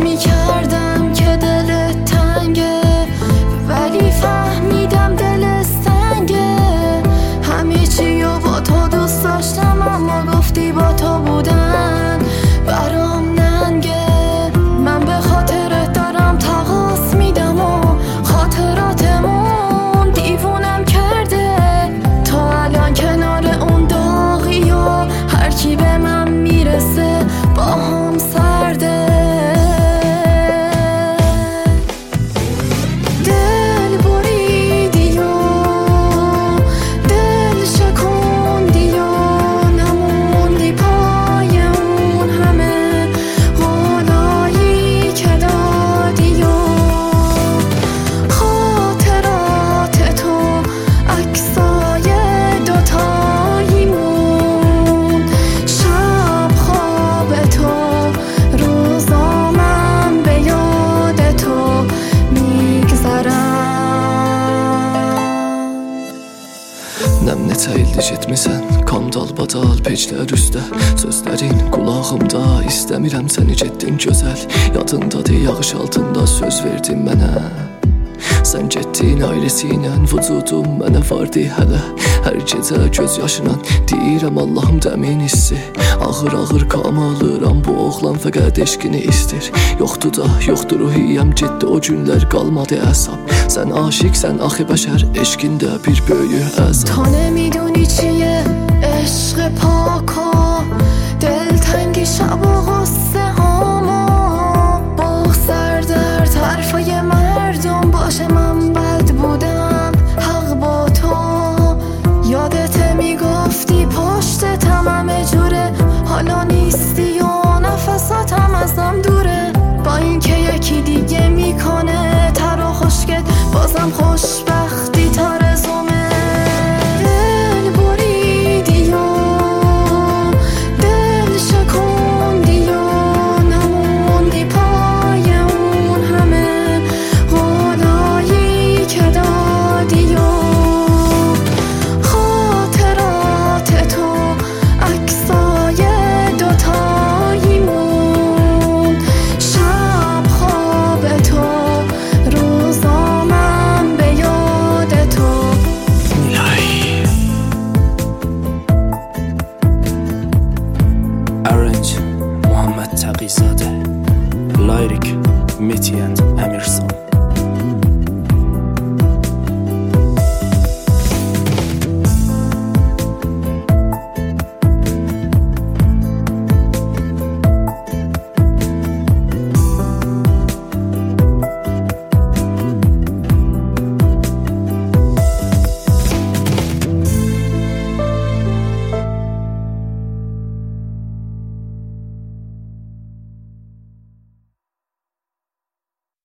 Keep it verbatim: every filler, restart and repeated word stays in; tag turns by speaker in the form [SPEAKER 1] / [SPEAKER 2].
[SPEAKER 1] میکردم که دلت تنگه، ولی فهمیدم دلت سنگه. همه چی و با تو دوست داشتم، اما گفتی با تو بودن برام ننگه. من به خاطرت دارم تقاص میدم و خاطراتمون دیوونم کرده. تو الان کنار اون داغی و هر کی به من میرسه با هم سرده. دل بریدی و دل شکوندی و نموندی پای اون همه قولایی که دادی و خاطرات تو عکسای دوتاییمون، شب خواب تو روزا من به یاد تو میگذرم.
[SPEAKER 2] Nəmli çəyildi getmisən, kan dalbadal peclər üstə. Sözlərin qulağımda, istəmirəm səni getdin gözəl. Yadındadır yağış altında söz verdin mənə. Sən getdin ailəsi ilə, vücudum mənə vardı hələ. Hər gecə göz yaşına deyirəm Allahım dəmin hissi. Ağır ağır qam alıram, bu oğlan fəqət eşqini istir. Yoxdur da yoxdur ruhiyyəm, getdi o günlər qalmadı əsab. Sən aşiqsən axı bəşər, eşqində bir böyük əzab.
[SPEAKER 1] تو نمیدونی چیه عشق پاک و دلتنگی شب و غصه هامو بغضر در طرفای مردم باشه. من بد بودم حق با تو، یادت میگفتی پشتتم همه جوره. حالا نیستی و نفساتم ازم دوره. با اینکه یکی دیگه میکنه تر و خشکت بازم خوش